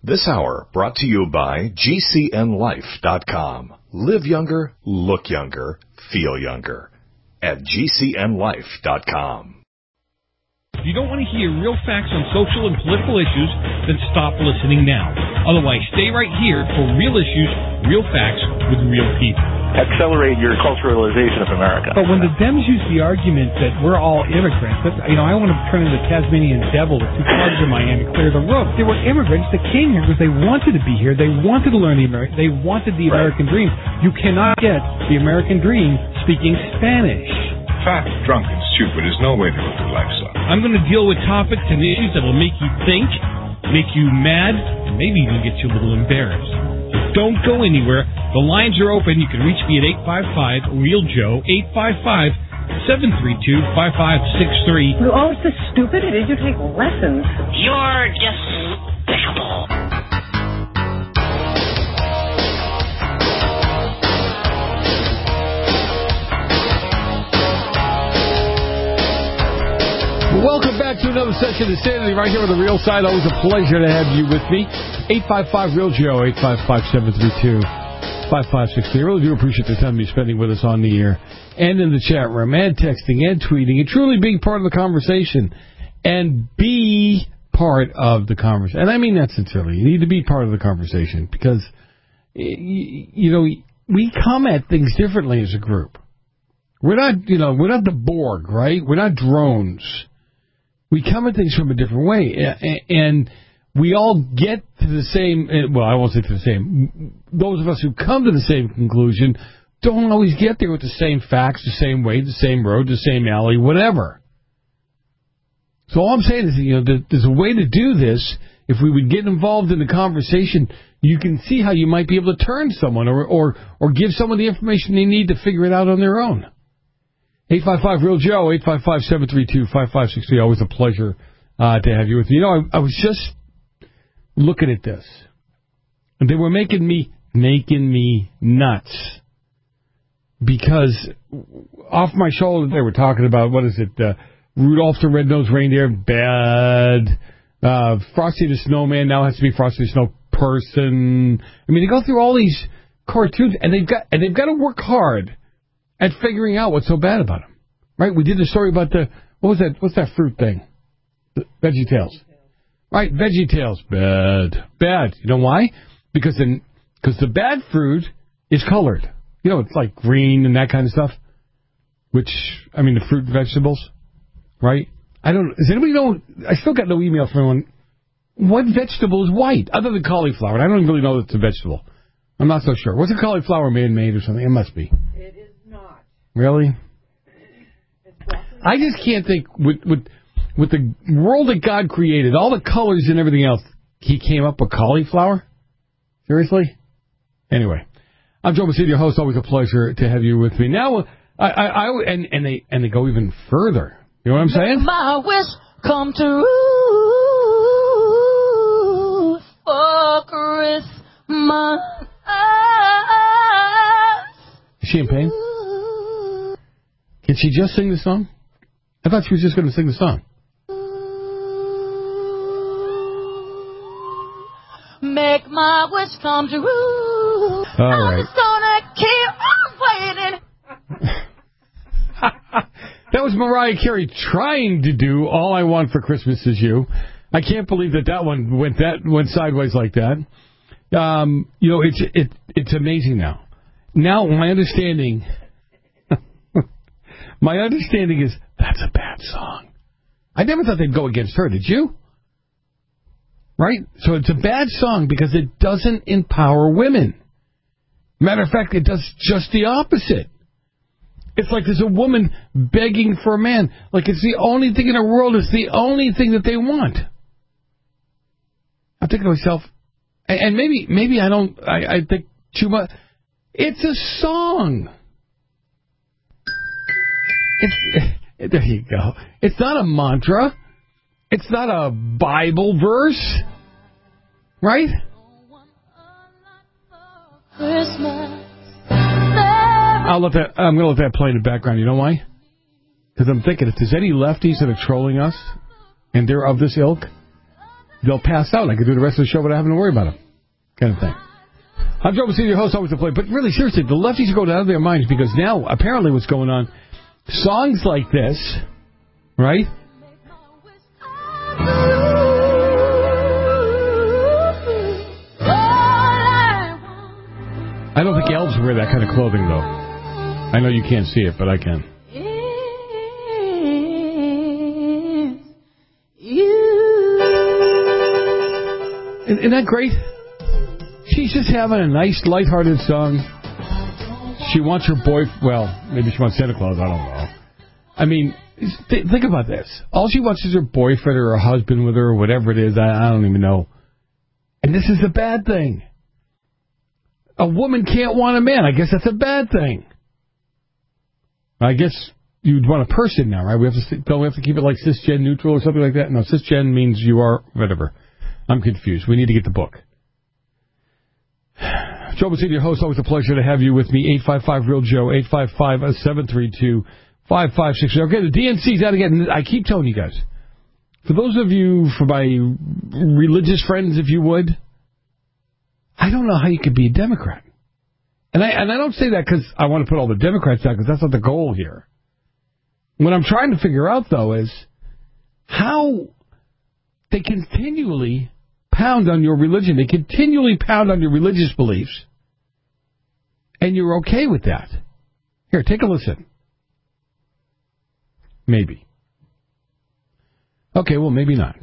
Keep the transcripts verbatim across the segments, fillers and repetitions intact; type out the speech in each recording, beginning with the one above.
This hour brought to you by G C N life dot com. Live younger, look younger, feel younger. At G C N life dot com. If you don't want to hear real facts on social and political issues, then stop listening now. Otherwise, stay right here for real issues, real facts with real people. Accelerate your culturalization of America. But when the Dems use the argument that we're all immigrants, that, you know, I want to turn into the Tasmanian devil with two cars in Miami, clear the road. They were immigrants that came here because they wanted to be here. They wanted to learn the American. They wanted the Right. American dream. You cannot get the American dream speaking Spanish. Fat, drunk, and stupid is no way to go through life, son. I'm going to deal with topics and issues that will make you think, make you mad, and maybe even get you a little embarrassed. So don't go anywhere. The lines are open. You can reach me at eight five five, real Joe, eight five five, seven three two, five five six three. You're always so stupid. It is you take lessons. You're despicable. Welcome back to another session of Insanity right here on The Real Side. Always a pleasure to have you with me. eight five five, real Joe, eight five five, seven three two, five five six three. I really do appreciate the time you're spending with us on the air and in the chat room and texting and tweeting and truly being part of the conversation and be part of the conversation. And I mean that sincerely. You need to be part of the conversation because, you know, we come at things differently as a group. We're not, you know, we're not the Borg, right? We're not drones. We come at things from a different way, and we all get to the same, well, I won't say to the same, those of us who come to the same conclusion don't always get there with the same facts, the same way, the same road, the same alley, whatever. So all I'm saying is, you know, there's a way to do this. If we would get involved in the conversation, you can see how you might be able to turn someone or, or, or give someone the information they need to figure it out on their own. eight five five, real Joe, eight five five, seven three two, five five six three. Always a pleasure uh, to have you with me. You know, I, I was just looking at this, and they were making me making me nuts because off my shoulder they were talking about, what is it, uh, Rudolph the Red-Nosed Reindeer, bad. Uh, Frosty the Snowman now has to be Frosty the Snow Person. I mean, they go through all these cartoons, and they've got and they've got to work hard at figuring out what's so bad about them, right? We did the story about the, what was that, what's that fruit thing? The Veggie Tales. Right, Veggie Tales, bad. Bad. You know why? Because the, because the bad fruit is colored. You know, it's like green and that kind of stuff, which, I mean, the fruit and vegetables, right? I don't, does anybody know, I still got no email from anyone, what vegetable is white, other than cauliflower? And I don't really know that it's a vegetable. I'm not so sure. Wasn't cauliflower man-made or something? It must be. It is not. Really? I just can't think with, with with the world that God created, all the colors and everything else, he came up with cauliflower? Seriously? Anyway, I'm Joe Massino, your host. Always a pleasure to have you with me. Now, I, I, I and and they and they go even further. You know what I'm saying? My wish come true for Christmas. Is she in pain? Can she just sing the song? I thought she was just going to sing the song. Make my wish come true. All right. I'm just gonna keep on waiting. That was Mariah Carey trying to do All I Want for Christmas Is You. I can't believe that that one went that went sideways like that. Um, you know, it's it it's amazing now. Now my understanding, my understanding is that's a bad song. I never thought they'd go against her. Did you? Right? So it's a bad song because it doesn't empower women. Matter of fact, it does just the opposite. It's like there's a woman begging for a man. Like it's the only thing in the world. It's the only thing that they want. I'm thinking to myself, and maybe maybe I don't, I, I think too much. It's a song. It's, there you go. It's not a mantra. It's not a Bible verse. Right? Christmas. I'll let that, I'm going to let that play in the background. You know why? Because I'm thinking if there's any lefties that are trolling us, and they're of this ilk, they'll pass out. I can do the rest of the show without having to worry about them, kind of thing. I'm Joe Messina, your host, always to play. But really, seriously, the lefties are going out of their minds because now, apparently what's going on, songs like this, right? I don't think elves wear that kind of clothing, though. I know you can't see it, but I can. Isn't, isn't that great? She's just having a nice, lighthearted song. She wants her boy... Well, maybe she wants Santa Claus. I don't know. I mean, th- think about this. All she wants is her boyfriend or her husband with her or whatever it is. I, I don't even know. And this is a bad thing. A woman can't want a man. I guess that's a bad thing. I guess you'd want a person now, right? We have to don't we have to keep it like cisgen neutral or something like that? No, cisgen means you are whatever. I'm confused. We need to get the book. Joe Messina, your host. Always a pleasure to have you with me. eight five five real Joe. eight five five, seven three two, five five six zero. Okay, the D N C's out again. I keep telling you guys. For those of you, for my religious friends, if you would. I don't know how you could be a Democrat. And I and I don't say that because I want to put all the Democrats down, because that's not the goal here. What I'm trying to figure out, though, is how they continually pound on your religion. They continually pound on your religious beliefs. And you're okay with that. Here, take a listen. Maybe. Okay, well, maybe not.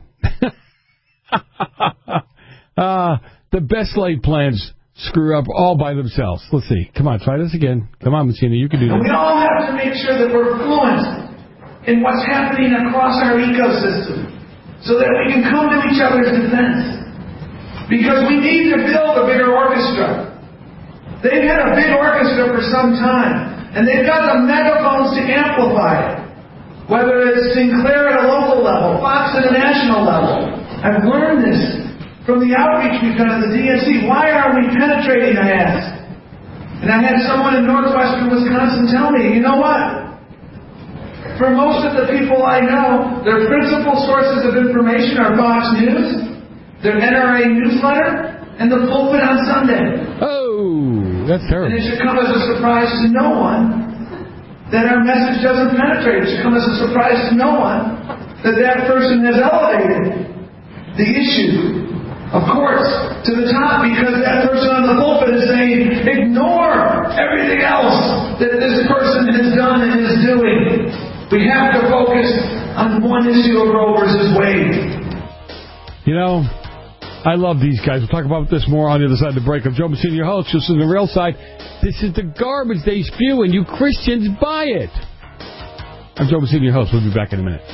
uh... The best laid plans screw up all by themselves. Let's see. Come on, try this again. Come on, Messina, you can do this. And we all have to make sure that we're fluent in what's happening across our ecosystem so that we can come to each other's defense. Because we need to build a bigger orchestra. They've had a big orchestra for some time, and they've got the megaphones to amplify it. Whether it's Sinclair at a local level, Fox at a national level. I've learned this from the outreach we've done at the D N C. Why are we penetrating, I asked. And I had someone in northwestern Wisconsin tell me, you know what? For most of the people I know, their principal sources of information are Fox News, their N R A newsletter, and the pulpit on Sunday. Oh, that's terrible. And it should come as a surprise to no one that our message doesn't penetrate. It should come as a surprise to no one that that person has elevated the issue, of course, to the top, because that person on the pulpit is saying, ignore everything else that this person has done and is doing. We have to focus on one issue of Roe versus Wade. You know, I love these guys. We'll talk about this more on the other side of the break. I'm Joe Messina, your host. This is the real side. This is the garbage they spew, and you Christians buy it. I'm Joe Messina, your host. We'll be back in a minute.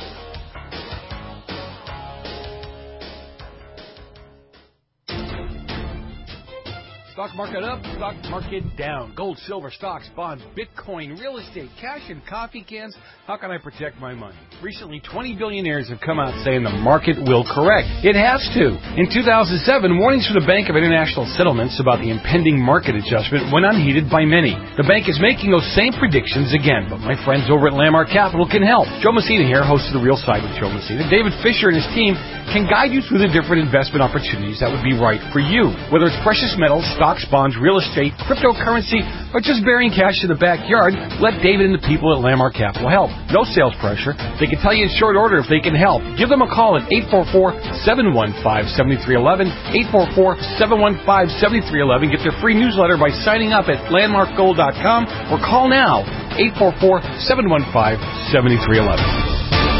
Stock market up, stock market down. Gold, silver, stocks, bonds, Bitcoin, real estate, cash, and coffee cans. How can I protect my money? Recently, twenty billionaires have come out saying the market will correct. It has to. In two thousand seven, warnings from the Bank of International Settlements about the impending market adjustment went unheeded by many. The bank is making those same predictions again, but my friends over at Landmark Capital can help. Joe Messina here, host of The Real Side with Joe Messina. David Fisher and his team can guide you through the different investment opportunities that would be right for you. Whether it's precious metals, stocks, bonds, real estate, cryptocurrency, or just burying cash in the backyard, let David and the people at Landmark Capital help. No sales pressure. They can tell you in short order if they can help. Give them a call at eight four four, seven one five, seven three one one, eight four four, seven one five, seven three one one. Get their free newsletter by signing up at landmark gold dot com or call now, eight four four, seven one five, seven three one one.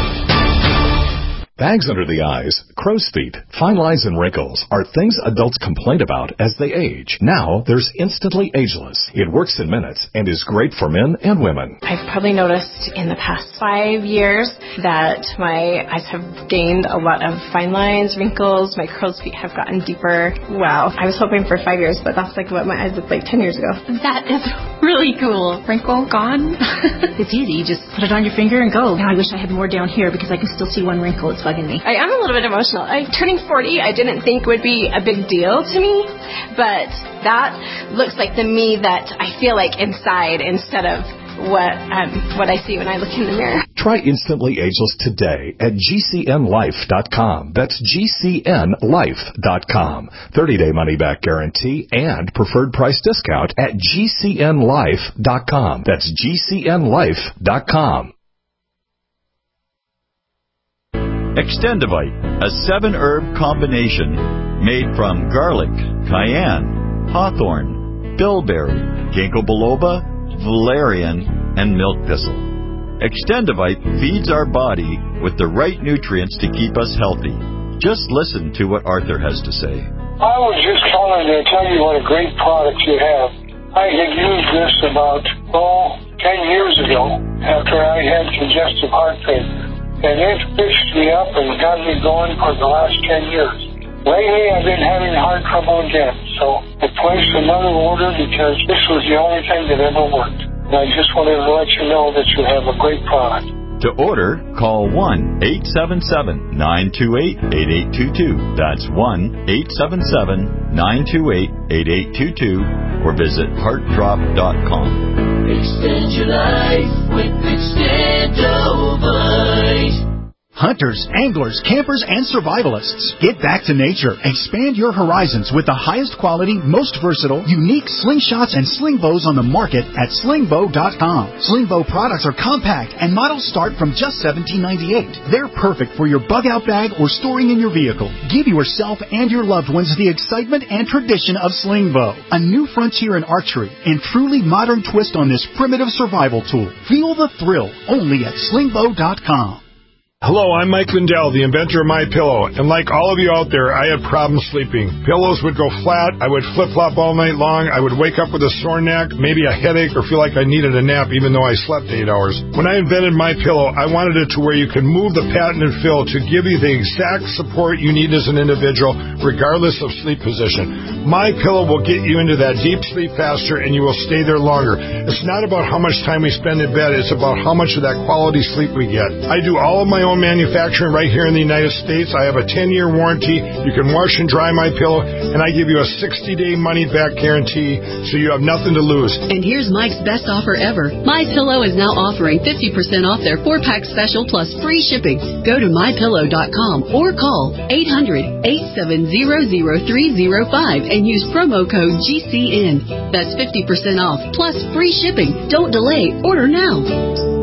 Bags under the eyes, crow's feet, fine lines, and wrinkles are things adults complain about as they age. Now, there's Instantly Ageless. It works in minutes and is great for men and women. I've probably noticed in the past five years that my eyes have gained a lot of fine lines, wrinkles, my crow's feet have gotten deeper. Wow. I was hoping for five years, but that's like what my eyes looked like ten years ago. That is really cool. Wrinkle gone? It's easy. You just put it on your finger and go. Now I wish I had more down here because I can still see one wrinkle. It's bugging me. I am a little bit emotional. I, turning forty, I didn't think would be a big deal to me, but that looks like the me that I feel like inside instead of what um, what I see when I look in the mirror. Try Instantly Ageless today at G C N life dot com. That's G C N life dot com. thirty-day money-back guarantee and preferred price discount at G C N life dot com. That's G C N life dot com. Extendivite, a seven-herb combination made from garlic, cayenne, hawthorn, bilberry, ginkgo biloba, valerian, and milk thistle. Extendivite feeds our body with the right nutrients to keep us healthy. Just listen to what Arthur has to say. I was just calling to tell you what a great product you have. I had used this about, oh, ten years ago after I had congestive heart failure. And it fixed me up and got me going for the last ten years. Lately, I've been having heart trouble again, so I placed another order because this was the only thing that ever worked. And I just wanted to let you know that you have a great product. To order, call one eight seven seven, nine two eight, eight eight two two. That's one eight seven seven, nine two eight, eight eight two two or visit heart drop dot com. Extend your life with Extendovite. Hunters, anglers, campers, and survivalists, get back to nature. Expand your horizons with the highest quality, most versatile, unique slingshots and sling bows on the market at sling bow dot com. Sling bow products are compact and models start from just seventeen ninety-eight. They're perfect for your bug out bag or storing in your vehicle. Give yourself and your loved ones the excitement and tradition of sling bow, a new frontier in archery and truly modern twist on this primitive survival tool. Feel the thrill only at sling bow dot com. Hello, I'm Mike Lindell, the inventor of MyPillow, and like all of you out there, I had problems sleeping. Pillows would go flat, I would flip-flop all night long, I would wake up with a sore neck, maybe a headache, or feel like I needed a nap even though I slept eight hours. When I invented MyPillow, I wanted it to where you can move the patented fill to give you the exact support you need as an individual, regardless of sleep position. MyPillow will get you into that deep sleep faster, and you will stay there longer. It's not about how much time we spend in bed, it's about how much of that quality sleep we get. I do all of my own manufacturing right here in the United States. I have a ten-year warranty. You can wash and dry my pillow, and I give you a sixty-day money-back guarantee, so you have nothing to lose. And here's Mike's best offer ever. My Pillow is now offering fifty percent off their four-pack special plus free shipping. Go to my pillow dot com or call eight hundred, eight seven zero, zero three zero five and use promo code G C N. That's fifty percent off plus free shipping. Don't delay. Order now.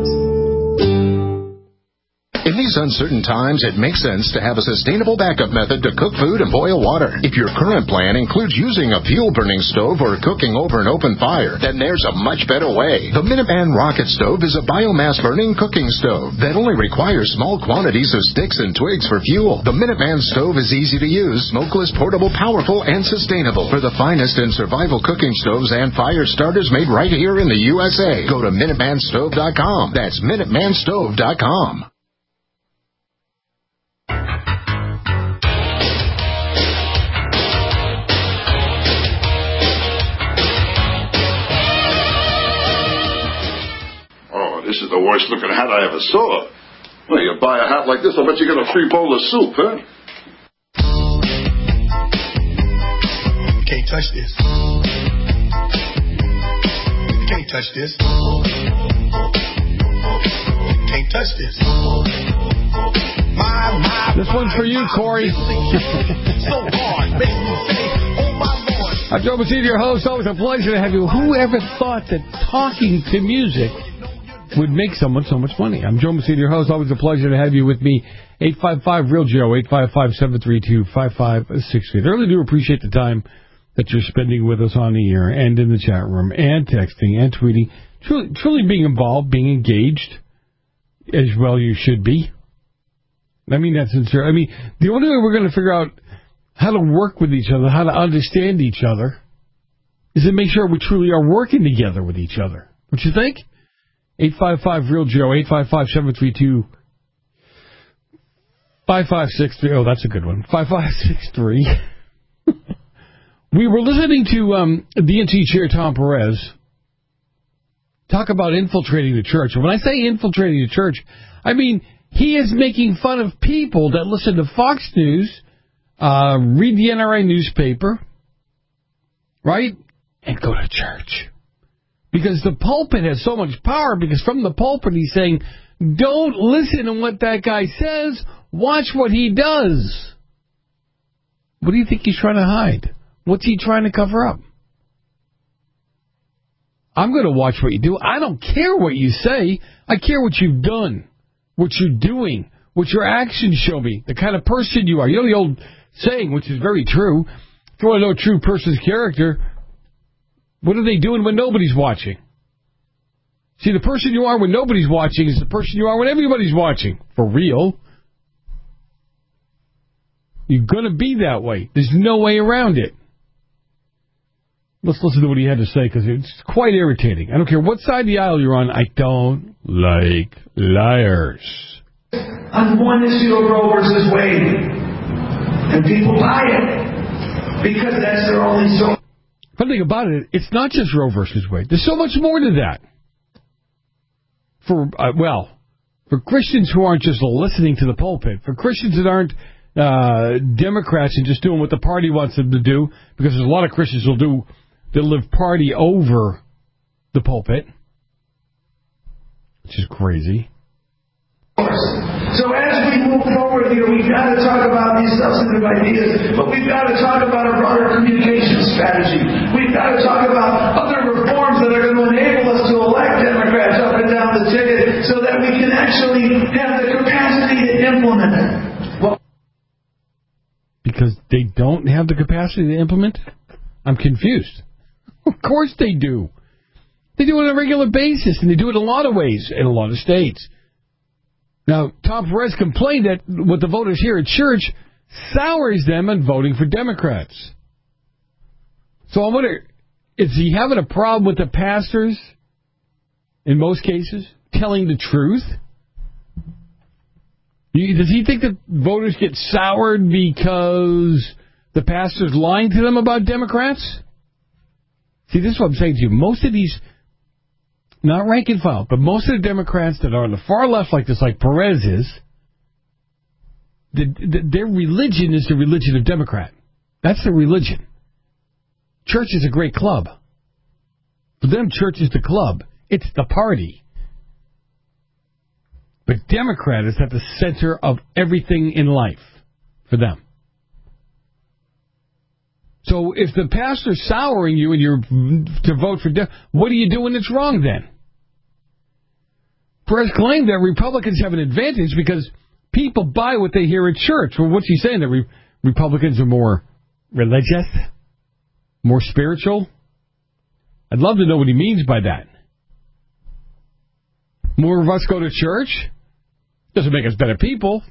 In these uncertain times, it makes sense to have a sustainable backup method to cook food and boil water. If your current plan includes using a fuel-burning stove or cooking over an open fire, then there's a much better way. The Minuteman Rocket Stove is a biomass-burning cooking stove that only requires small quantities of sticks and twigs for fuel. The Minuteman Stove is easy to use, smokeless, portable, powerful, and sustainable. For the finest in survival cooking stoves and fire starters made right here in the U S A, go to minuteman stove dot com. That's minuteman stove dot com. This is the worst looking hat I ever saw. Well, you buy a hat like this, I bet you get a free bowl of soup, huh? You can't touch this. You can't touch this. You can't touch this. My, my, this one's for you, Corey. So hard, makes me say, oh my Lord. I'm Joe Massini, your host. Always a pleasure to have you. Whoever thought that talking to music would make someone so much money? I'm Joe Massini, your host. Always a pleasure to have you with me. eight five five, real Joe, eight five five, seven three two, five five six eight. I really do appreciate the time that you're spending with us on the air and in the chat room and texting and tweeting. Truly, truly being involved, being engaged, as well you should be. I mean that sincere. I mean, the only way we're going to figure out how to work with each other, how to understand each other, is to make sure we truly are working together with each other. Don't you think? eight five five, real Joe, eight five five, seven three two, five five six three. Oh, that's a good one. five five six three. We were listening to um, D N C Chair Tom Perez talk about infiltrating the church. And when I say infiltrating the church, I mean he is making fun of people that listen to Fox News, uh, read the N R A newspaper, right, and go to church. Because the pulpit has so much power, because from the pulpit he's saying, Don't listen to what that guy says. Watch what he does. What do you think he's trying to hide? What's he trying to cover up? I'm going to watch what you do. I don't care what you say. I care what you've done, what you're doing, what your actions show me, the kind of person you are. You know the old saying, which is very true, if you want to know a true person's character, what are they doing when nobody's watching? See, the person you are when nobody's watching is the person you are when everybody's watching. For real. You're going to be that way. There's no way around it. Let's listen to what he had to say, because it's quite irritating. I don't care what side of the aisle you're on. I don't like liars. On one issue of Roe versus Wade. And people buy it. Because that's their only source. One thing about it, it's not just Roe versus Wade. There's so much more to that. For, uh, well, for Christians who aren't just listening to the pulpit, for Christians that aren't uh, Democrats and just doing what the party wants them to do, because there's a lot of Christians who'll do, they'll live party over the pulpit, which is crazy. So as we move forward here, we've got to talk about these substantive ideas, but we've got to talk about a broader communication strategy. We've got to talk about other reforms that are going to enable us to elect Democrats up and down the ticket so that we can actually have the capacity to implement it. Well, because they don't have the capacity to implement? I'm confused. Of course they do. They do it on a regular basis, and they do it in a lot of ways in a lot of states. Now, Tom Perez complained that what the voters here at church sours them on voting for Democrats. So I wonder, is he having a problem with the pastors, in most cases, telling the truth? Does he think that voters get soured because the pastor's lying to them about Democrats? See, this is what I'm saying to you. Most of these, not rank and file, but most of the Democrats that are on the far left like this, like Perez is, the, the, their religion is the religion of Democrat. That's their religion. Church is a great club. For them, church is the club. It's the party. But Democrat is at the center of everything in life for them. So if the pastor's souring you and you're to vote for Democrat, what are you doing that's wrong then? Perez claimed that Republicans have an advantage because people buy what they hear at church. Well, what's he saying? That re- Republicans are more religious? More spiritual? I'd love to know what he means by that. More of us go to church? Doesn't make us better people.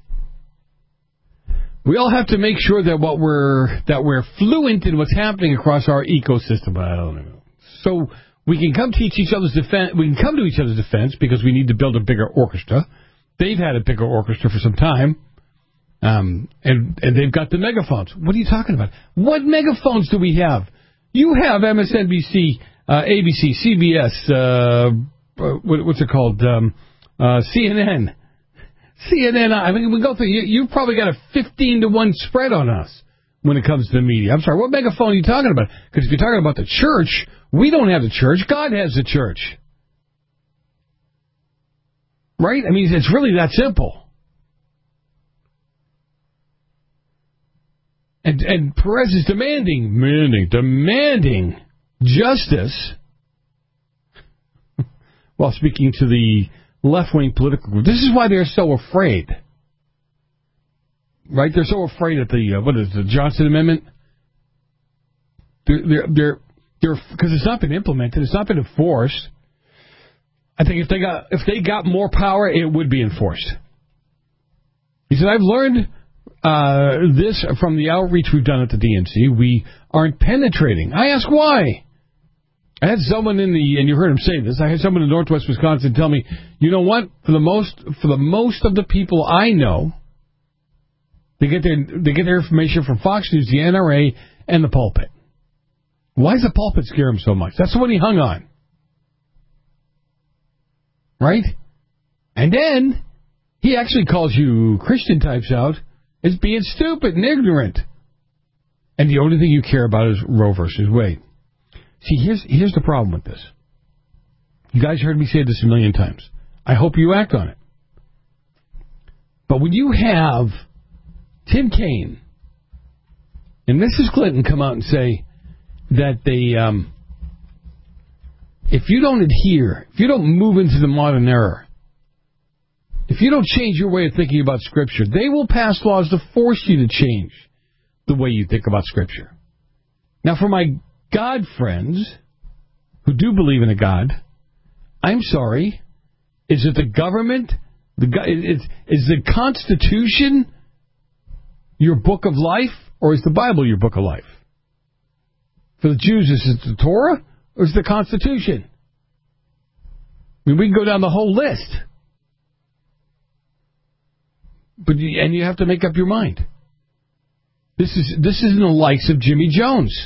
We all have to make sure that what we're that we're fluent in what's happening across our ecosystem. I don't know. So we can come to each other's defense. We can come to each other's defense because we need to build a bigger orchestra. They've had a bigger orchestra for some time, um, and and they've got the megaphones. What are you talking about? What megaphones do we have? You have M S N B C, uh, A B C, C B S. Uh, what, what's it called? Um, uh, C N N. C N N, I mean, we go through, you, you've probably got a fifteen to one spread on us when it comes to the media. I'm sorry, what megaphone are you talking about? Because if you're talking about the church, we don't have the church. God has the church. Right? I mean, it's really that simple. And, and Perez is demanding, demanding, demanding justice while speaking to the left-wing political group. This is why they're so afraid. Right? They're so afraid of the, uh, what is it, the Johnson Amendment? They're, they're, they're, they're, because it's not been implemented, it's not been enforced. I think if they got, if they got more power, it would be enforced. He said, I've learned, uh, this from the outreach we've done at the D N C. We aren't penetrating. I ask why? I had someone in the, and you heard him say this, I had someone in Northwest Wisconsin tell me, you know what, for the most, for the most of the people I know, they get their, they get their information from Fox News, the N R A, and the pulpit. Why does the pulpit scare him so much? That's the one he hung on. Right? And then, he actually calls you Christian types out as being stupid and ignorant. And the only thing you care about is Roe versus Wade. See, here's here's the problem with this. You guys heard me say this a million times. I hope you act on it. But when you have Tim Kaine and Missus Clinton come out and say that they, um, if you don't adhere, if you don't move into the modern era, if you don't change your way of thinking about Scripture, they will pass laws to force you to change the way you think about Scripture. Now, for my God friends who do believe in a God, I'm sorry, is it the government? The is, is the Constitution your book of life, or is the Bible your book of life? For the Jews, is it the Torah, or is it the Constitution? I mean, we can go down the whole list. But you, and you have to make up your mind. This is this isn't the likes of Jimmy Jones.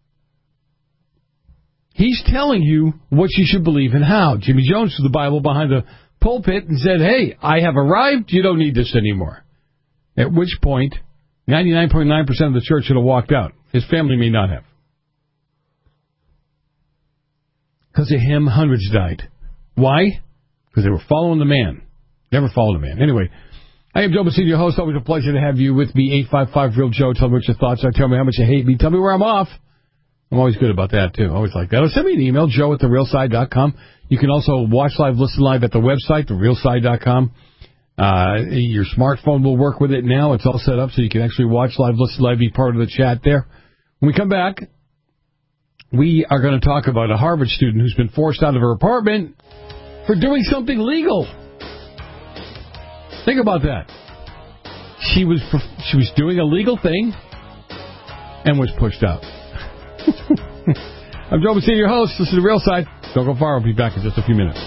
He's telling you what you should believe and how. Jimmy Jones threw the Bible behind the pulpit and said, hey, I have arrived, you don't need this anymore. At which point, ninety-nine point nine percent of the church should have walked out. His family may not have. Because of him, hundreds died. Why? Because they were following the man. Never followed a man. Anyway, I am Joe Messina, your host. Always a pleasure to have you with me. eight five five, real Joe. Tell me what your thoughts are. Tell me how much you hate me. Tell me where I'm off. I'm always good about that, too. Always like that. Or send me an email, joe at the real side dot com. You can also watch live, listen live at the website, the real side dot com. Uh, your smartphone will work with it now. It's all set up so you can actually watch live, listen live, be part of the chat there. When we come back, we are going to talk about a Harvard student who's been forced out of her apartment for doing something legal. Think about that. She was she was doing a legal thing and was pushed out. I'm Joe Messina, your host. This is The Real Side. Don't go far. I'll be back in just a few minutes.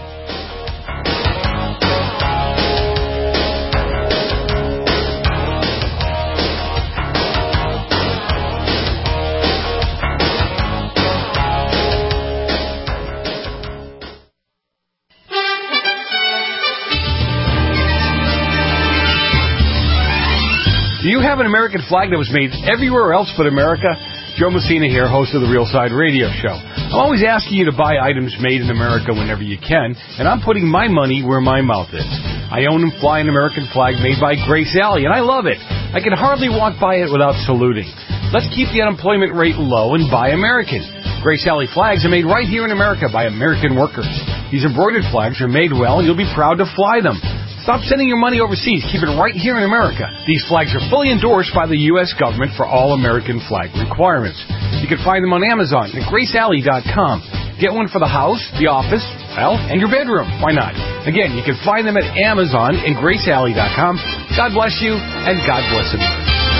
Do you have an American flag that was made everywhere else but America? Joe Messina here, host of the Real Side Radio Show. I'm always asking you to buy items made in America whenever you can, and I'm putting my money where my mouth is. I own and fly an American flag made by Grace Alley, and I love it. I can hardly walk by it without saluting. Let's keep the unemployment rate low and buy American. Grace Alley flags are made right here in America by American workers. These embroidered flags are made well, and you'll be proud to fly them. Stop sending your money overseas. Keep it right here in America. These flags are fully endorsed by the U S government for all American flag requirements. You can find them on Amazon at grace alley dot com. Get one for the house, the office, well, and your bedroom. Why not? Again, you can find them at Amazon and grace alley dot com. God bless you, and God bless America.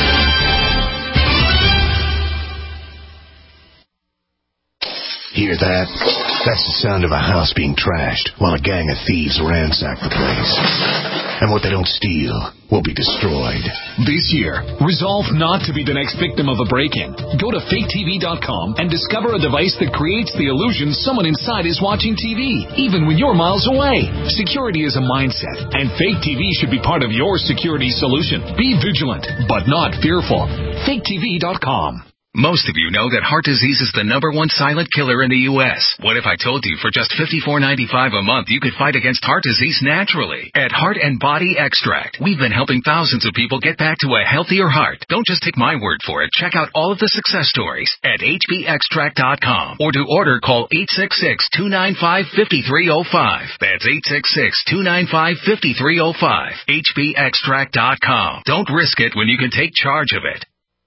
Hear that? That's the sound of a house being trashed while a gang of thieves ransack the place. And what they don't steal will be destroyed. This year, resolve not to be the next victim of a break-in. Go to fake T V dot com and discover a device that creates the illusion someone inside is watching T V, even when you're miles away. Security is a mindset, and Fake T V should be part of your security solution. Be vigilant, but not fearful. fake T V dot com. Most of you know that heart disease is the number one silent killer in the U S What if I told you for just fifty-four ninety-five a month you could fight against heart disease naturally? At Heart and Body Extract, we've been helping thousands of people get back to a healthier heart. Don't just take my word for it. Check out all of the success stories at H B extract dot com. Or to order, call eight six six, two nine five, five three zero five. That's eight six six, two nine five, five three zero five. H B extract dot com. Don't risk it when you can take charge of it.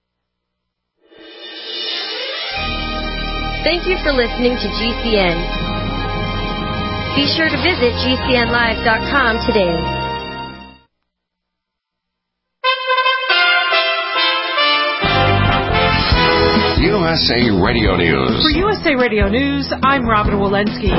Thank you for listening to G C N. Be sure to visit G C N live dot com today. U S A Radio News. For U S A Radio News, I'm Robin Walensky.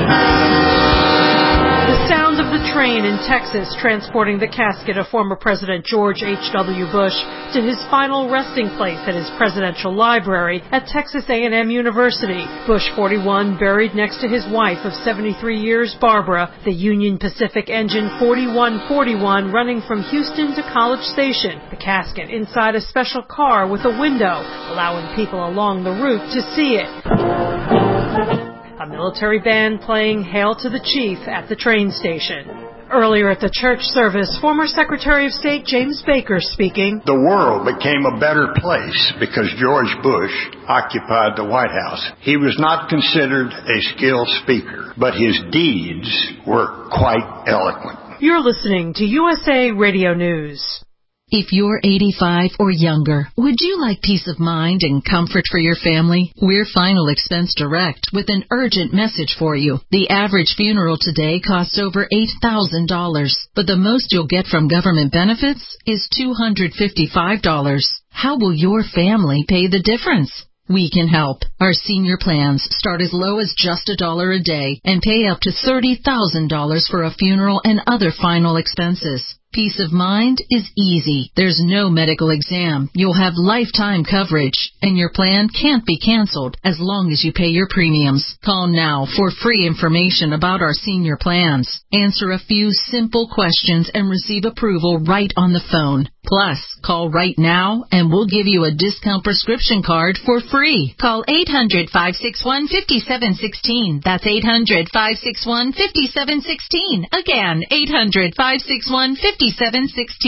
The sound of the train in Texas transporting the casket of former President George H W Bush to his final resting place at his presidential library at Texas A and M University. Bush, forty-one, buried next to his wife of seventy-three years, Barbara, the Union Pacific engine forty-one forty-one running from Houston to College Station. The casket inside a special car with a window, allowing people along the route to see it. A military band playing Hail to the Chief at the train station. Earlier at the church service, former Secretary of State James Baker speaking. The world became a better place because George Bush occupied the White House. He was not considered a skilled speaker, but his deeds were quite eloquent. You're listening to U S A Radio News. If you're eighty-five or younger, would you like peace of mind and comfort for your family? We're Final Expense Direct with an urgent message for you. The average funeral today costs over eight thousand dollars, but the most you'll get from government benefits is two hundred fifty-five dollars. How will your family pay the difference? We can help. Our senior plans start as low as just a dollar a day and pay up to thirty thousand dollars for a funeral and other final expenses. Peace of mind is easy. There's no medical exam. You'll have lifetime coverage, and your plan can't be canceled as long as you pay your premiums. Call now for free information about our senior plans. Answer a few simple questions and receive approval right on the phone. Plus, call right now and we'll give you a discount prescription card for free. Call eight hundred, five six one, five seven one six. That's eight hundred, five six one, five seven one six. Again, eight hundred, five six one, five seven one six.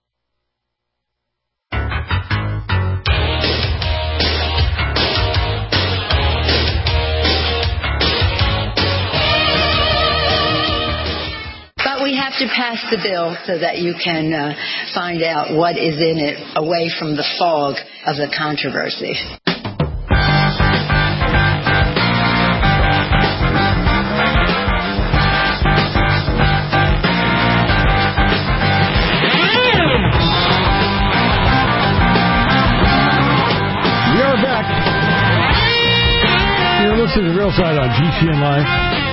But we have to pass the bill so that you can uh, find out what is in it away from the fog of the controversy. To the Real Side on G C N Live.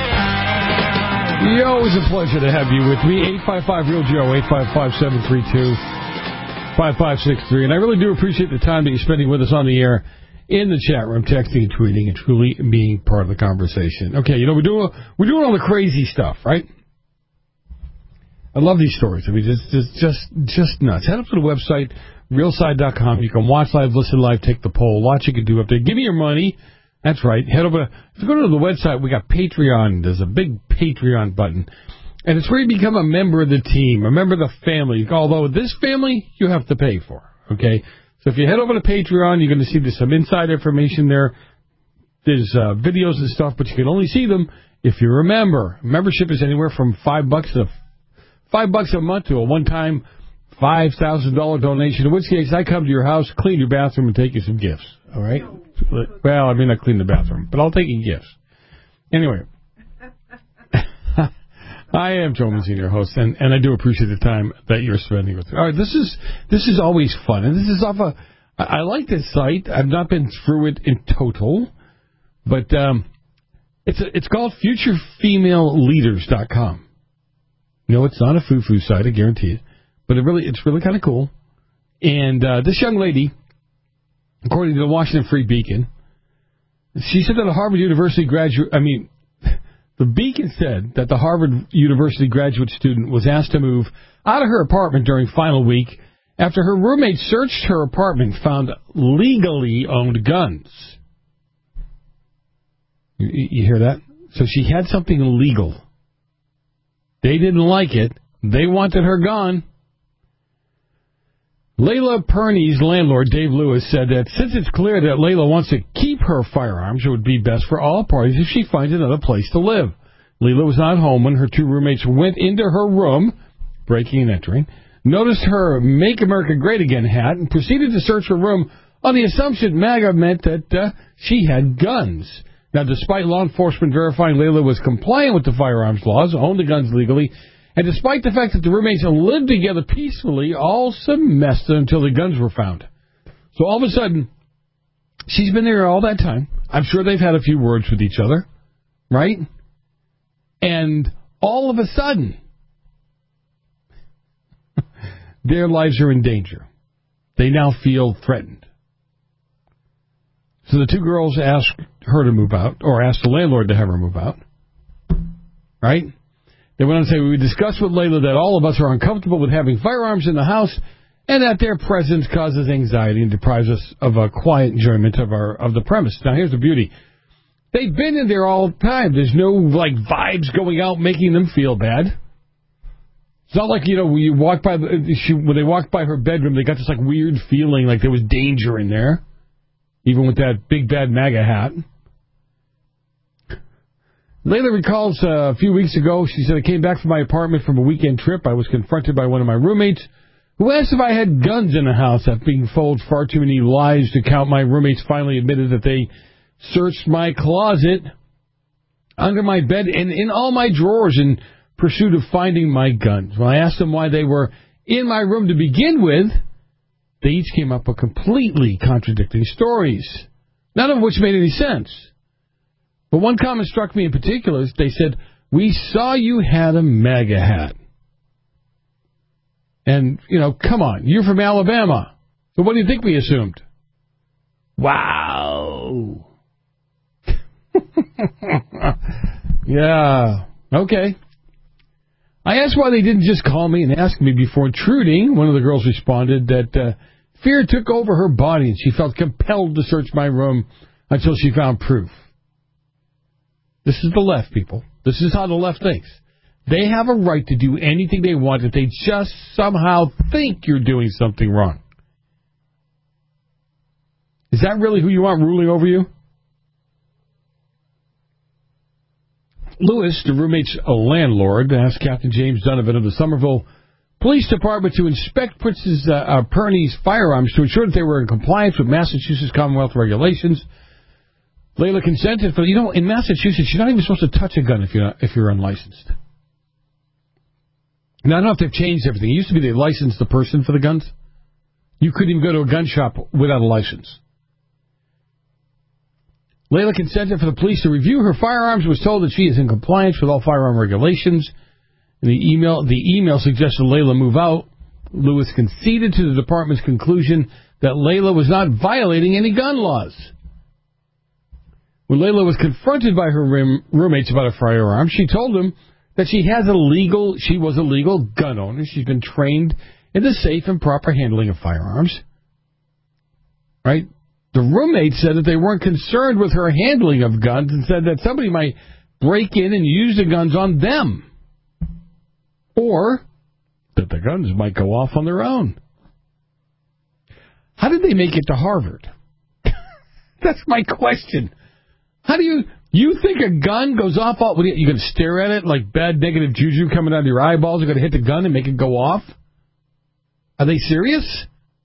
It's always a pleasure to have you with me. eight five five real Joe, eight five five, seven three two, five five six three. And I really do appreciate the time that you're spending with us on the air, in the chat room, texting and tweeting, and truly being part of the conversation. Okay, you know, we're doing, we're doing all the crazy stuff, right? I love these stories. I mean, it's just, just, just nuts. Head up to the website, real side dot com. You can watch live, listen live, take the poll, watch what you can do up there. Give me your money. That's right. Head over. If you go to the website, we got Patreon. There's a big Patreon button. And it's where you become a member of the team, a member of the family. Although this family, you have to pay for. Okay? So if you head over to Patreon, you're going to see there's some inside information there. There's uh, videos and stuff, but you can only see them if you're a member. Membership is anywhere from five bucks to five bucks a month to a one-time five thousand dollars donation. In which case, I come to your house, clean your bathroom, and take you some gifts. All right? Well, I mean, I clean the bathroom, but I'll take you gifts. Anyway, I am Joe Mazzini, your host, and, and I do appreciate the time that you're spending with me. All right, this is this is always fun, and this is off a. I, I like this site. I've not been through it in total, but um, it's a, it's called future female leaders dot com. No, it's not a foo-foo site, I guarantee it, but it really it's really kind of cool. And uh, this young lady, according to the Washington Free Beacon, she said that a Harvard University graduate, I mean, the Beacon said that the Harvard University graduate student was asked to move out of her apartment during final week after her roommate searched her apartment and found legally owned guns. You, you hear that? So she had something illegal. They didn't like it. They wanted her gone. Layla Perney's landlord, Dave Lewis, said that since it's clear that Layla wants to keep her firearms, it would be best for all parties if she finds another place to live. Layla was not home when her two roommates went into her room, breaking and entering, noticed her Make America Great Again hat, and proceeded to search her room on the assumption MAGA meant that uh, she had guns. Now, despite law enforcement verifying Layla was compliant with the firearms laws, owned the guns legally, and despite the fact that the roommates lived together peacefully all semester until the guns were found. So all of a sudden, she's been there all that time. I'm sure they've had a few words with each other, right? And all of a sudden, their lives are in danger. They now feel threatened. So the two girls asked her to move out, or asked the landlord to have her move out, right? They went on to say, we discussed with Layla that all of us are uncomfortable with having firearms in the house and that their presence causes anxiety and deprives us of a quiet enjoyment of our of the premise. Now, here's the beauty. They've been in there all the time. There's no, like, vibes going out making them feel bad. It's not like, you know, when you walk by the, she, when they walked by her bedroom, they got this like weird feeling like there was danger in there, even with that big bad MAGA hat. Layla recalls uh, a few weeks ago, she said, I came back from my apartment from a weekend trip. I was confronted by one of my roommates who asked if I had guns in the house. After being told far too many lies to count, my roommates finally admitted that they searched my closet, under my bed, and in all my drawers in pursuit of finding my guns. When I asked them why they were in my room to begin with, they each came up with completely contradicting stories, none of which made any sense. But one comment struck me in particular. They said, we saw you had a MAGA hat. And, you know, come on, you're from Alabama. So what do you think we assumed? Wow. Yeah, okay. I asked why they didn't just call me and ask me before intruding. One of the girls responded that uh, fear took over her body and she felt compelled to search my room until she found proof. This is the left, people. This is how the left thinks. They have a right to do anything they want if they just somehow think you're doing something wrong. Is that really who you want ruling over you? Lewis, the roommate's landlord, asked Captain James Donovan of the Somerville Police Department to inspect Princess uh, uh, Perney's firearms to ensure that they were in compliance with Massachusetts Commonwealth regulations. Layla consented, but you know, in Massachusetts, you're not even supposed to touch a gun if you're not, if you're unlicensed. Now, I don't know if they've changed everything. It used to be they licensed the person for the guns. You couldn't even go to a gun shop without a license. Layla consented for the police to review her firearms, was told that she is in compliance with all firearm regulations. In the email, the email suggested Layla move out. Lewis conceded to the department's conclusion that Layla was not violating any gun laws. When Layla was confronted by her room, roommates about a firearm, she told them that she has a legal, she was a legal gun owner. She's been trained in the safe and proper handling of firearms. Right? The roommates said that they weren't concerned with her handling of guns and said that somebody might break in and use the guns on them. Or that the guns might go off on their own. How did they make it to Harvard? That's my question. How do you... You think a gun goes off all... You're going to stare at it like bad negative juju coming out of your eyeballs? You're going to hit the gun and make it go off? Are they serious?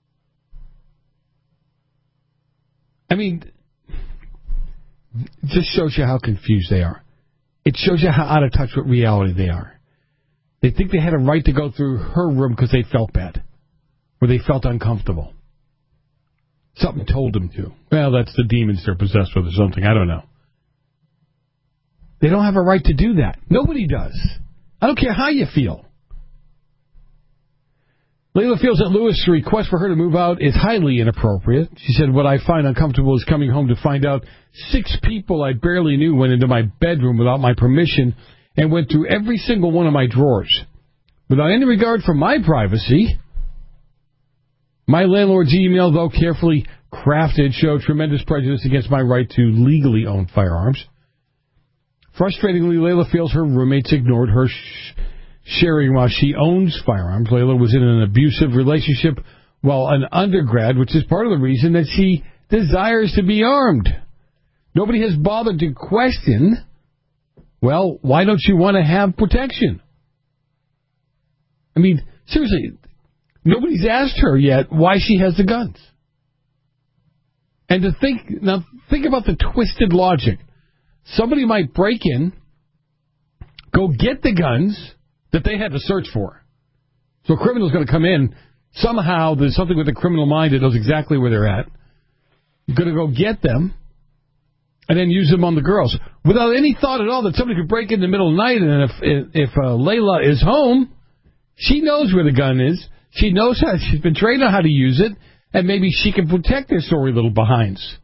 I mean, it just shows you how confused they are. It shows you how out of touch with reality they are. They think they had a right to go through her room because they felt bad. Or they felt uncomfortable. Something told them to. Well, that's the demons they're possessed with or something. I don't know. They don't have a right to do that. Nobody does. I don't care how you feel. Layla feels that Lewis' request for her to move out is highly inappropriate. She said, what I find uncomfortable is coming home to find out six people I barely knew went into my bedroom without my permission and went through every single one of my drawers. Without any regard for my privacy, my landlord's email, though carefully crafted, showed tremendous prejudice against my right to legally own firearms. Frustratingly, Layla feels her roommates ignored her sh- sharing while she owns firearms. Layla was in an abusive relationship while an undergrad, which is part of the reason that she desires to be armed. Nobody has bothered to question, well, why don't you want to have protection? I mean, seriously, nobody's asked her yet why she has the guns. And to think, now think about the twisted logic. Somebody might break in, go get the guns that they had to search for. So a criminal's going to come in. Somehow there's something with the criminal mind that knows exactly where they're at. You're going to go get them and then use them on the girls. Without any thought at all that somebody could break in the middle of the night, and if if uh, Layla is home, she knows where the gun is. She knows how, she's been trained on how to use it, and maybe she can protect their sorry little behinds.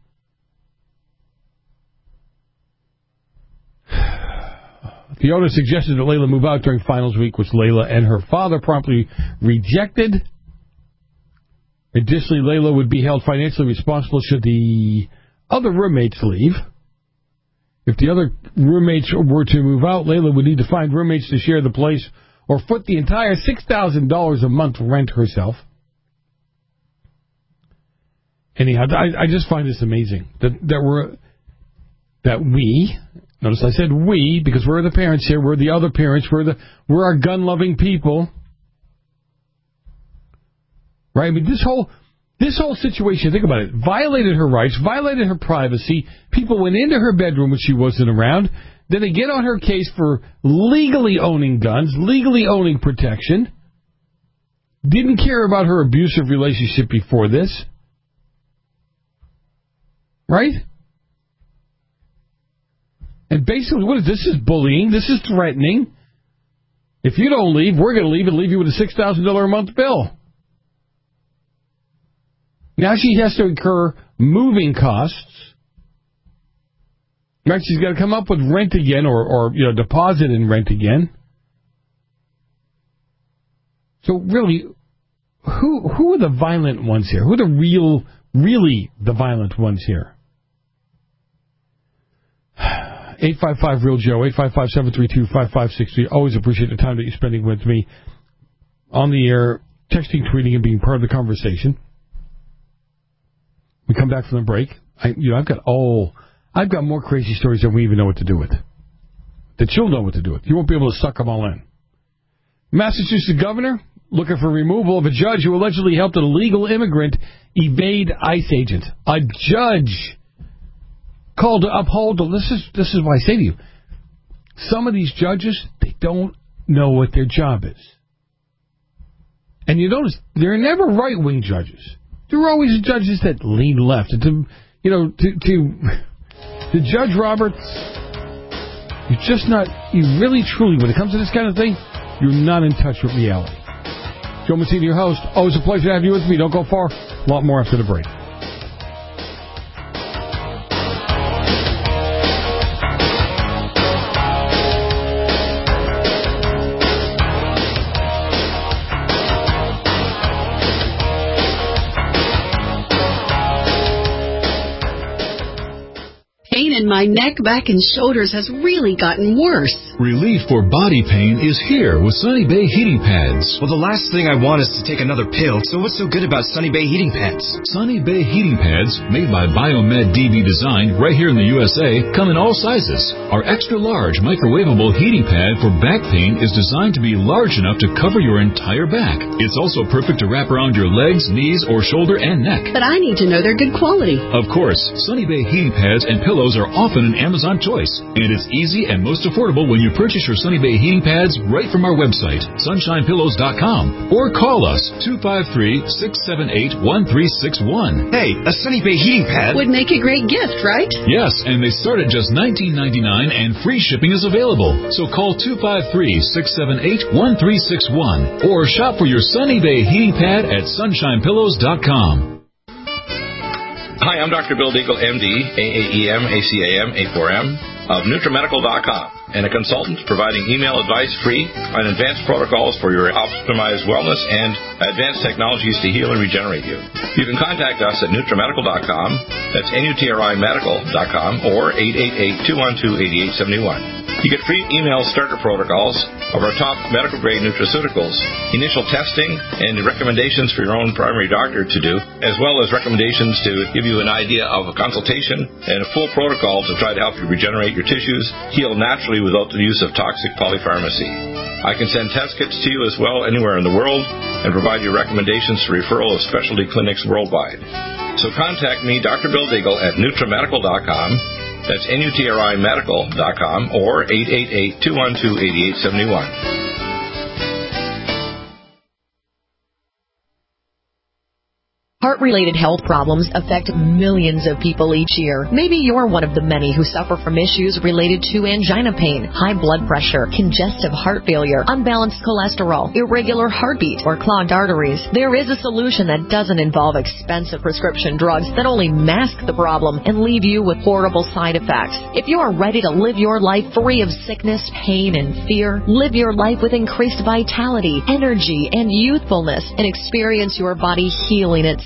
The owner suggested that Layla move out during finals week, which Layla and her father promptly rejected. Additionally, Layla would be held financially responsible should the other roommates leave. If the other roommates were to move out, Layla would need to find roommates to share the place or foot the entire six thousand dollars a month rent herself. Anyhow, I, I just find this amazing that that we're that we notice I said we because we're the parents here, we're the other parents, we're the we're our gun-loving people, right? I mean, this whole this whole situation, think about it, violated her rights, violated her privacy. People went into her bedroom when she wasn't around. Then they get on her case for legally owning guns, legally owning protection. Didn't care about her abusive relationship before this. Right? And basically, what is this? This is bullying. This is threatening. If you don't leave, we're going to leave and leave you with a six thousand dollars a month bill. Now she has to incur moving costs. Right? She's got to come up with rent again or, or you know, deposit in rent again. So really, who who are the violent ones here? Who are the real, really the violent ones here? eight five five real Joe, eight five five, seven three two, five five six three. Always appreciate the time that you're spending with me on the air, texting, tweeting, and being part of the conversation. We come back from the break. I, you know, I've got all... I've got more crazy stories than we even know what to do with. That you'll know what to do with. You won't be able to suck them all in. Massachusetts governor looking for removal of a judge who allegedly helped an illegal immigrant evade ICE agents. A judge called to uphold the... This is, this is why I say to you, some of these judges, they don't know what their job is. And you notice, they're never right-wing judges. They're always judges that lean left. And to, you know, to... to To Judge Roberts, you're just not, you really, truly, when it comes to this kind of thing, you're not in touch with reality. Joe Messina, your host. Always a pleasure to have you with me. Don't go far. A lot more after the break. My neck, back, and shoulders has really gotten worse. Relief for body pain is here with Sunny Bay Heating Pads. Well, the last thing I want is to take another pill, so what's so good about Sunny Bay Heating Pads? Sunny Bay Heating Pads, made by Biomed D B Design right here in the U S A, come in all sizes. Our extra-large microwavable heating pad for back pain is designed to be large enough to cover your entire back. It's also perfect to wrap around your legs, knees, or shoulder and neck. But I need to know they're good quality. Of course, Sunny Bay Heating Pads and pillows are often an Amazon choice, and it's easy and most affordable when you purchase your Sunny Bay heating pads right from our website, sunshine pillows dot com, or call us two five three, six seven eight, one three six one. Hey, a Sunny Bay heating pad would make a great gift, right? Yes, and they start at just nineteen ninety-nine, and free shipping is available. So call two five three, six seven eight, one three six one or shop for your Sunny Bay heating pad at sunshine pillows dot com. Hi, I'm Doctor Bill Deagle, M D, A A E M, A C A M, A four M, of NutriMedical dot com, and a consultant providing email advice free on advanced protocols for your optimized wellness and advanced technologies to heal and regenerate you. You can contact us at NutriMedical dot com, that's N U T R I Medical dot com, or eight eight eight, two one two, eight eight seven one. You get free email starter protocols of our top medical-grade nutraceuticals, initial testing, and recommendations for your own primary doctor to do, as well as recommendations to give you an idea of a consultation and a full protocol to try to help you regenerate your tissues, heal naturally without the use of toxic polypharmacy. I can send test kits to you as well anywhere in the world and provide you recommendations for referral of specialty clinics worldwide. So contact me, Doctor Bill Deagle, at NutriMedical dot com. That's N U T R I Medical dot com or eight eight eight, two one two, eight eight seven one. Heart-related health problems affect millions of people each year. Maybe you're one of the many who suffer from issues related to angina pain, high blood pressure, congestive heart failure, unbalanced cholesterol, irregular heartbeat, or clogged arteries. There is a solution that doesn't involve expensive prescription drugs that only mask the problem and leave you with horrible side effects. If you are ready to live your life free of sickness, pain, and fear, live your life with increased vitality, energy, and youthfulness, and experience your body healing itself,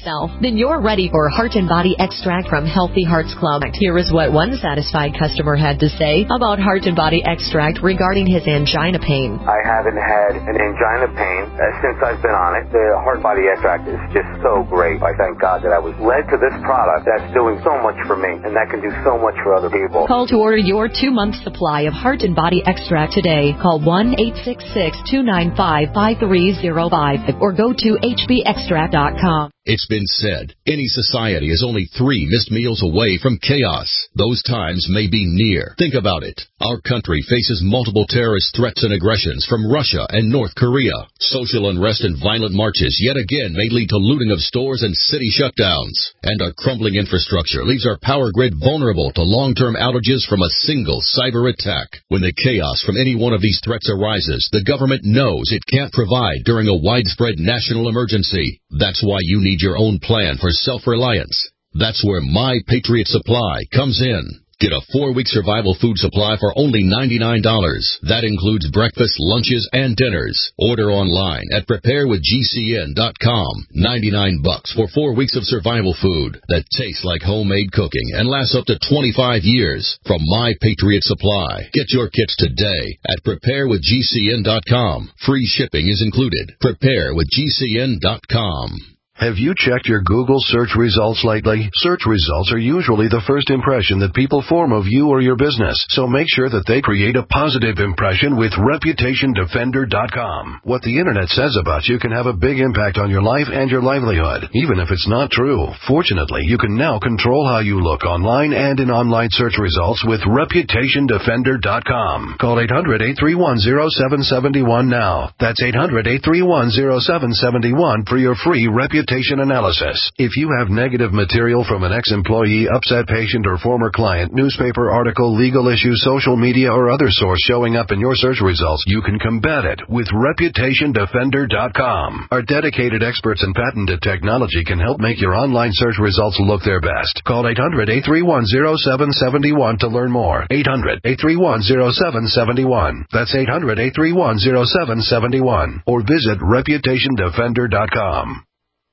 yourself? Then you're ready for Heart and Body Extract from Healthy Hearts Club. Here is what one satisfied customer had to say about Heart and Body Extract regarding his angina pain. I haven't had an angina pain uh, since I've been on it. The Heart Body Extract is just so great. I thank God that I was led to this product that's doing so much for me, and that can do so much for other people. Call to order your two-month supply of Heart and Body Extract today. Call one eight six six, two nine five, five three zero five or go to H B extract dot com. It's been said, any society is only three missed meals away from chaos. Those times may be near. Think about it. Our country faces multiple terrorist threats and aggressions from Russia and North Korea. Social unrest and violent marches yet again may lead to looting of stores and city shutdowns. And our crumbling infrastructure leaves our power grid vulnerable to long-term outages from a single cyber attack. When the chaos from any one of these threats arises, the government knows it can't provide during a widespread national emergency. That's why you need your own plan for self-reliance. That's where My Patriot Supply comes in. Get a four-week survival food supply for only ninety-nine dollars. That includes breakfast, lunches, and dinners. Order online at prepare with G C N dot com. ninety-nine bucks for four weeks of survival food that tastes like homemade cooking and lasts up to twenty-five years from My Patriot Supply. Get your kits today at prepare with G C N dot com. Free shipping is included. prepare with G C N dot com. Have you checked your Google search results lately? Search results are usually the first impression that people form of you or your business, so make sure that they create a positive impression with reputation defender dot com. What the internet says about you can have a big impact on your life and your livelihood, even if it's not true. Fortunately, you can now control how you look online and in online search results with reputation defender dot com. Call eight hundred, eight three one, zero seven seven one now. That's eight hundred, eight three one, zero seven seven one for your free reputation analysis. If you have negative material from an ex-employee, upset patient, or former client, newspaper article, legal issue, social media, or other source showing up in your search results, you can combat it with reputation defender dot com. Our dedicated experts in patented technology can help make your online search results look their best. Call eight hundred, eight three one, zero seven seven one to learn more. eight hundred, eight three one, zero seven seven one. That's eight hundred, eight three one, zero seven seven one. Or visit reputation defender dot com.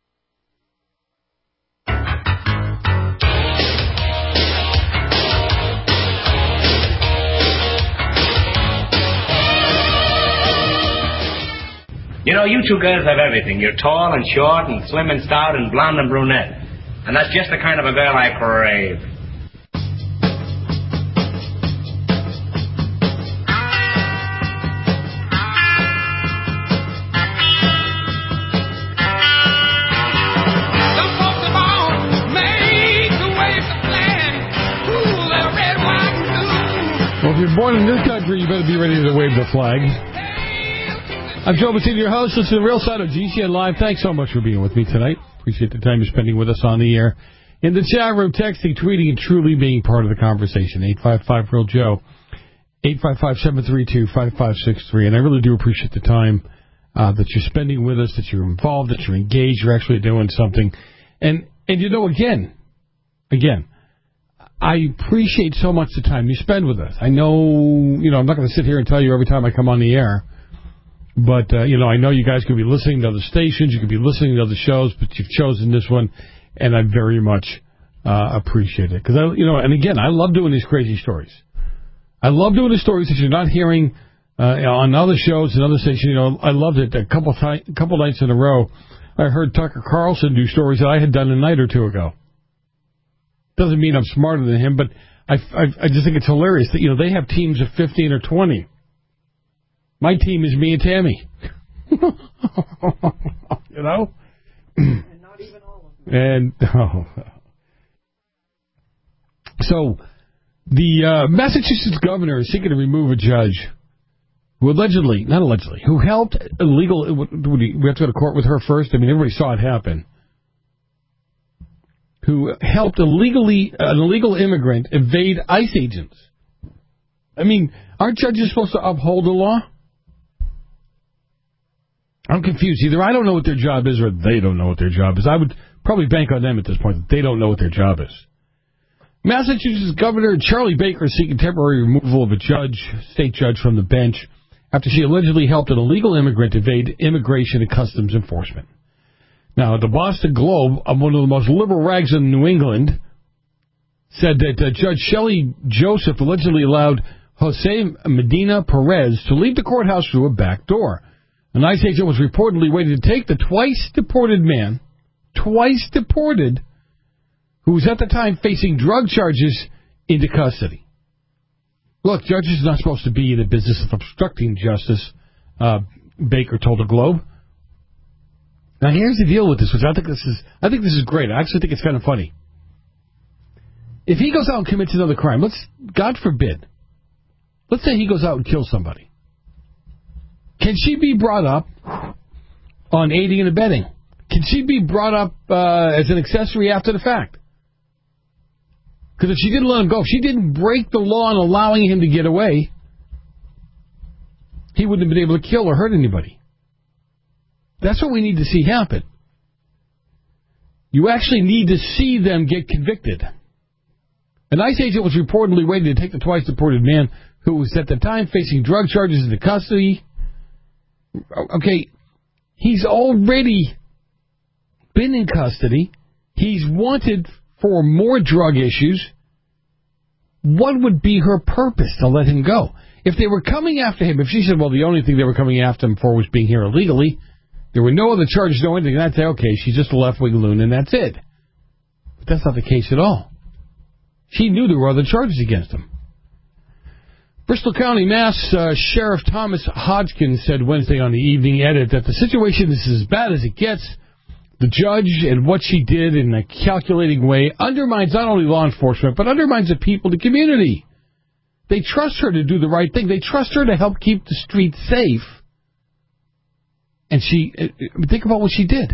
You know, you two girls have everything. You're tall and short and slim and stout and blonde and brunette. And that's just the kind of a girl I crave. Some folks are born made to wave the flag. Ooh, they're red, white, and blue. Well, if you're born in this country, you better be ready to wave the flag. I'm Joe Battini, your host. This is the Real Side of G C N Live. Thanks so much for being with me tonight. Appreciate the time you're spending with us on the air. In the chat room, texting, tweeting, and truly being part of the conversation. eight five five, real Joe. eight five five, seven three two, five five six three. And I really do appreciate the time uh, that you're spending with us, that you're involved, that you're engaged, you're actually doing something. And, and you know, again, again, I appreciate so much the time you spend with us. I know, you know, I'm not going to sit here and tell you every time I come on the air. But, uh, you know, I know you guys could be listening to other stations, you could be listening to other shows, but you've chosen this one, and I very much uh, appreciate it. Because, I, you know, and again, I love doing these crazy stories. I love doing the stories that you're not hearing uh, on other shows and other stations. You know, I loved it. A couple, th- a couple nights in a row, I heard Tucker Carlson do stories that I had done a night or two ago. Doesn't mean I'm smarter than him, but I, I, I just think it's hilarious that, you know, they have teams of fifteen or twenty. My team is me and Tammy. You know? And not even all of them. And, oh. So, the uh, Massachusetts governor is seeking to remove a judge who allegedly, not allegedly, who helped illegal, we have to go to court with her first? I mean, everybody saw it happen. Who helped illegally, an illegal immigrant evade ICE agents. I mean, aren't judges supposed to uphold the law? I'm confused. Either I don't know what their job is or they don't know what their job is. I would probably bank on them at this point that they don't know what their job is. Massachusetts Governor Charlie Baker is seeking temporary removal of a judge, state judge, from the bench after she allegedly helped an illegal immigrant evade immigration and customs enforcement. Now, the Boston Globe, uh, one of the most liberal rags in New England, said that uh, Judge Shelley Joseph allegedly allowed Jose Medina Perez to leave the courthouse through a back door. An ICE agent was reportedly waiting to take the twice-deported man, twice deported, who was at the time facing drug charges, into custody. Look, judges are not supposed to be in the business of obstructing justice, uh, Baker told the Globe. Now, here's the deal with this, which I think this is, I think this is great. I actually think it's kind of funny. If he goes out and commits another crime, let's, God forbid, let's say he goes out and kills somebody. Can she be brought up on aiding and abetting? Can she be brought up uh, as an accessory after the fact? Because if she didn't let him go, if she didn't break the law in allowing him to get away, he wouldn't have been able to kill or hurt anybody. That's what we need to see happen. You actually need to see them get convicted. An ICE agent was reportedly waiting to take the twice-deported man who was at the time facing drug charges into custody. Okay, he's already been in custody. He's wanted for more drug issues. What would be her purpose to let him go? If they were coming after him, if she said, well, the only thing they were coming after him for was being here illegally, there were no other charges, no anything, I'd say, okay, she's just a left-wing loon, and that's it. But that's not the case at all. She knew there were other charges against him. Bristol County, Mass. Uh, Sheriff Thomas Hodgkins said Wednesday on the Evening Edit that the situation is as bad as it gets. The judge and what she did in a calculating way undermines not only law enforcement, but undermines the people, the community. They trust her to do the right thing. They trust her to help keep the streets safe. And she, think about what she did.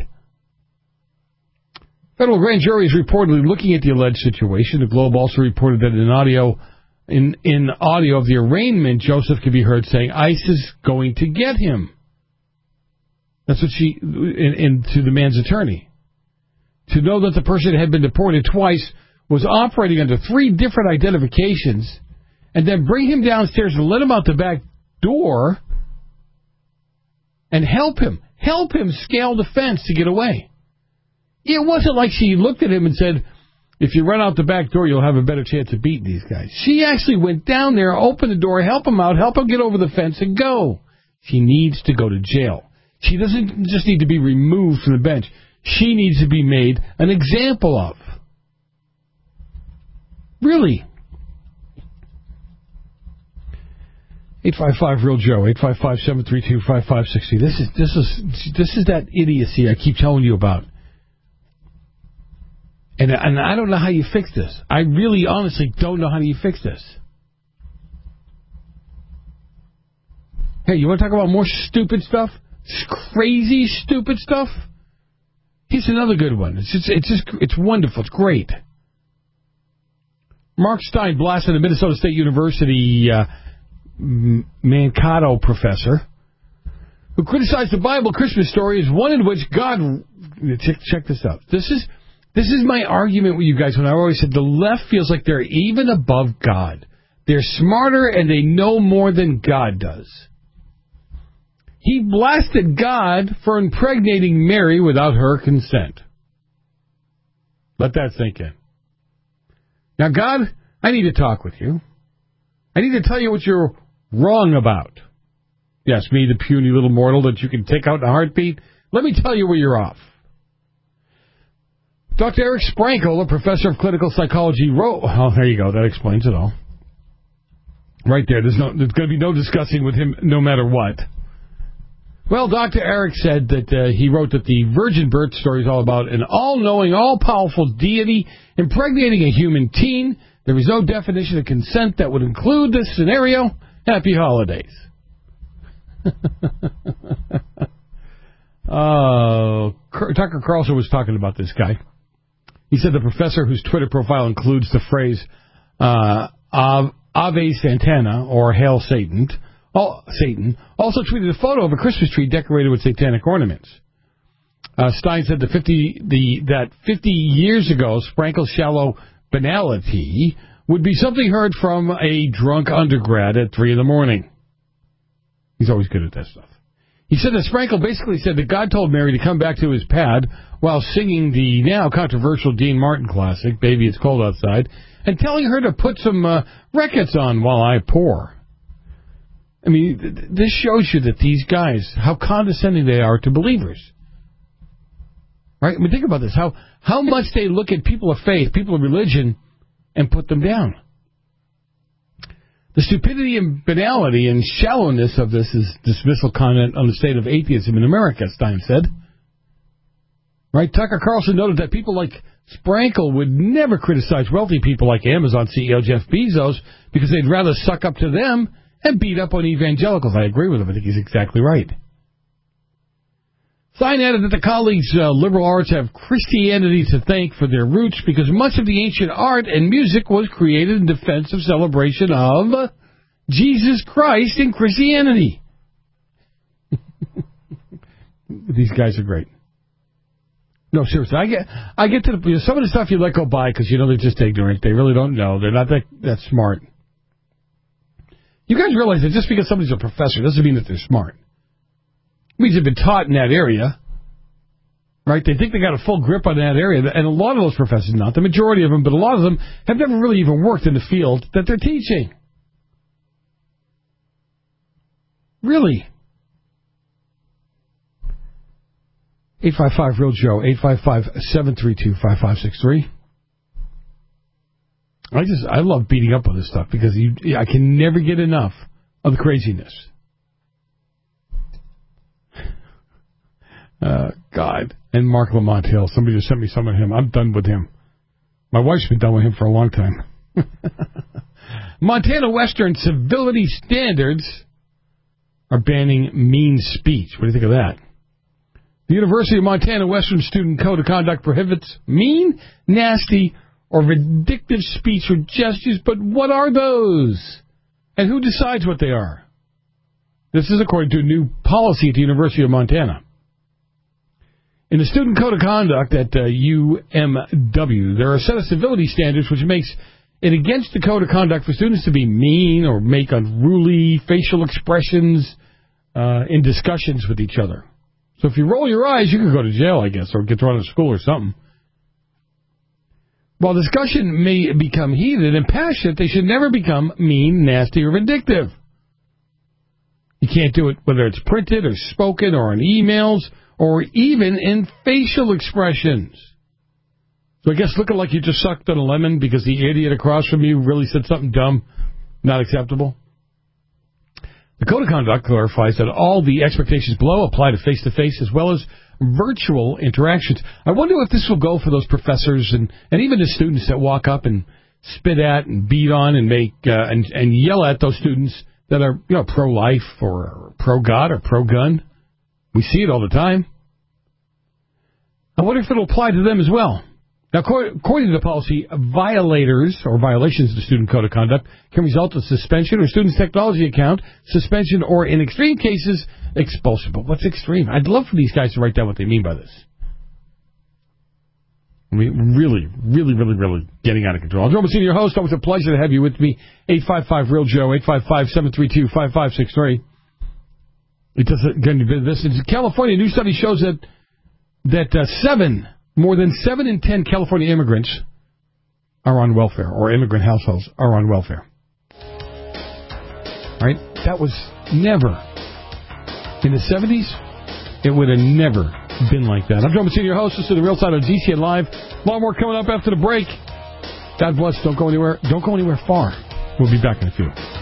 Federal grand jury is reportedly looking at the alleged situation. The Globe also reported that in audio, in, in audio of the arraignment, Joseph could be heard saying, ICE is going to get him. That's what she, in, in, to the man's attorney. To know that the person had been deported twice, was operating under three different identifications, and then bring him downstairs and let him out the back door and help him, help him scale the fence to get away. It wasn't like she looked at him and said, if you run out the back door, you'll have a better chance of beating these guys. She actually went down there, opened the door, help him out, help him get over the fence and go. She needs to go to jail. She doesn't just need to be removed from the bench. She needs to be made an example of. Really. eight five five real Joe, eight five five, seven three two, five five six zero. This is this is this is that idiocy I keep telling you about. And and I don't know how you fix this. I really honestly don't know how you fix this. Hey, you want to talk about more stupid stuff? Crazy stupid stuff? Here's another good one. It's just it's just it's wonderful. It's great. Mark Stein blasted a Minnesota State University uh, Mankato professor who criticized the Bible Christmas story as one in which God... Check, check this out. This is this is my argument with you guys when I always said the left feels like they're even above God. They're smarter and they know more than God does. He blasted God for impregnating Mary without her consent. Let that sink in. Now, God, I need to talk with you. I need to tell you what you're wrong about. Yes, me, the puny little mortal that you can take out in a heartbeat. Let me tell you where you're off. Doctor Eric Sprankle, a professor of clinical psychology, wrote... Oh, there you go. That explains it all. Right there. There's no. There's going to be no discussing with him no matter what. Well, Doctor Eric said that uh, he wrote that the virgin birth story is all about an all-knowing, all-powerful deity impregnating a human teen. There is no definition of consent that would include this scenario. Happy holidays. uh, Tucker Carlson was talking about this guy. He said the professor whose Twitter profile includes the phrase uh, Ave Santana or Hail Satan, all, Satan also tweeted a photo of a Christmas tree decorated with satanic ornaments. Uh, Stein said the fifty the that fifty years ago, Sprankle's shallow banality would be something heard from a drunk undergrad at three in the morning. He's always good at that stuff. He said that Sprinkle basically said that God told Mary to come back to his pad while singing the now controversial Dean Martin classic, Baby It's Cold Outside, and telling her to put some uh, records on while I pour. I mean, th- this shows you that these guys, how condescending they are to believers. Right? I mean, think about this. How, how much they look at people of faith, people of religion, and put them down. The stupidity and banality and shallowness of this is dismissal comment on the state of atheism in America, Stein said. Right? Tucker Carlson noted that people like Sprankle would never criticize wealthy people like Amazon C E O Jeff Bezos because they'd rather suck up to them and beat up on evangelicals. I agree with him. I think he's exactly right. Stein added that the colleagues' uh, liberal arts have Christianity to thank for their roots because much of the ancient art and music was created in defense of celebration of Jesus Christ and Christianity. These guys are great. No, seriously, I get I get to the, some of the stuff you let go by because, you know, they're just ignorant. They really don't know. They're not that, that smart. You guys realize that just because somebody's a professor doesn't mean that they're smart. It means they've been taught in that area, right? They think they got a full grip on that area, and a lot of those professors, not the majority of them, but a lot of them have never really even worked in the field that they're teaching. Really. eight five five real Joe, eight five five, seven three two, five five six three. I just, I love beating up on this stuff because you, I can never get enough of the craziness. Uh, God. And Mark Lamont Hill. Somebody just sent me some of him. I'm done with him. My wife's been done with him for a long time. Montana Western civility standards are banning mean speech. What do you think of that? The University of Montana Western Student Code of Conduct prohibits mean, nasty, or vindictive speech or gestures, but what are those? And who decides what they are? This is according to a new policy at the University of Montana. In the Student Code of Conduct at uh, U M W, there are a set of civility standards which makes it against the Code of Conduct for students to be mean or make unruly facial expressions uh, in discussions with each other. So if you roll your eyes, you can go to jail, I guess, or get thrown out of school or something. While discussion may become heated and passionate, they should never become mean, nasty, or vindictive. You can't do it whether it's printed or spoken or on emails or even in facial expressions. So I guess looking like you just sucked on a lemon because the idiot across from you really said something dumb, not acceptable. The Code of Conduct clarifies that all the expectations below apply to face-to-face as well as virtual interactions. I wonder if this will go for those professors and, and even the students that walk up and spit at and beat on and make uh, and, and yell at those students that are, you know, pro-life or pro-God or pro-gun. We see it all the time. I wonder if it'll apply to them as well. Now, according to the policy, violators or violations of the Student Code of Conduct can result in suspension or student's technology account, suspension, or in extreme cases, expulsion. But what's extreme? I'd love for these guys to write down what they mean by this. I mean, really, really, really, really getting out of control. I'm Joe Messina, your host. Always a pleasure to have you with me. eight five five real Joe, eight five five, seven three two, five five six three. It doesn't get any business. In California, a new study shows that that uh, seven, more than seven in ten California immigrants are on welfare, or immigrant households are on welfare. Right? That was never. In the seventies, it would have never been like that. I'm Joe Messina, your host. This is The Real Side on G C N Live. A lot more coming up after the break. God bless. Don't go anywhere. Don't go anywhere far. We'll be back in a few.